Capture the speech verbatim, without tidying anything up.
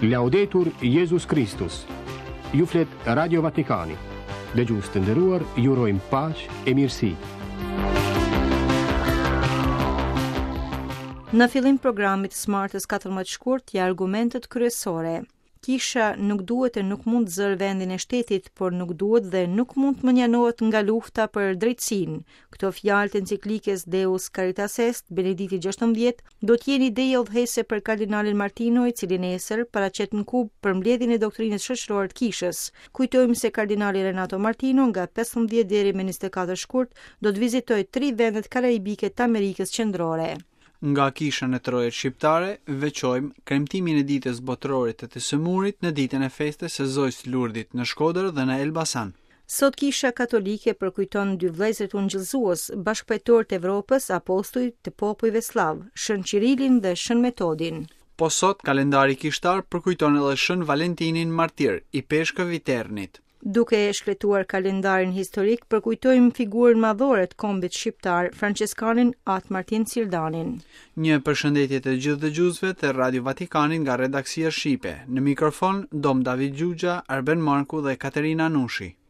Laudetur Jesus Christus. Ju flet Radio Vatikani. Dëgjues të nderuar, ju urojmë paqë e mirësi. Në fillim programit Smartës katërmbëdhjetë shkurt, ja argumentet kryesore. Kisha nuk duhet e nuk mund zër vendin e shtetit, por nuk duhet dhe nuk mund të mënjanohet nga lufta për drejtësinë. Këto fjalë të enciklikës Deus Caritas Est, Benedikti gjashtëmbëdhjetë, do të jenë ide udhëhese për kardinalin Martino, i cili nesër paraqet në Kub për mbledhjen e doktrinës shoqërore të Kishës. Kujtojmë se kardinali Renato Martino nga pesëmbëdhjetë deri në njëzet e katër shkurt do të vizitojë tre vendet karaibike të Amerikës Qendrore. Nga kisha në trojet shqiptare, veçojmë kremtimin e ditës botërore të të sëmurit në ditën e festës së Zojës Lurdit në Shkodër dhe në Elbasan. Sot Kisha Katolike përkujton dy vëllezërit ungjillëzues, bashkëpunëtor të Evropës, apostujt të popujve slav, Shën Qirilin dhe Shën Metodin. Po sot kalendari kishtar përkujton edhe Shën Valentinin Martir, i peshkëve Viternit. Duke e shkletuar kalendarin historik, përkujtojmë figurën madhore të kombit shqiptar, franceskanin Atë Martin Cildanin. Një përshëndetje të gjithë dëgjuesve të Radio Vatikanit nga redaksia shqipe. Në mikrofon Dom David Gjugja, Arben Marku dhe Katerina Nushi.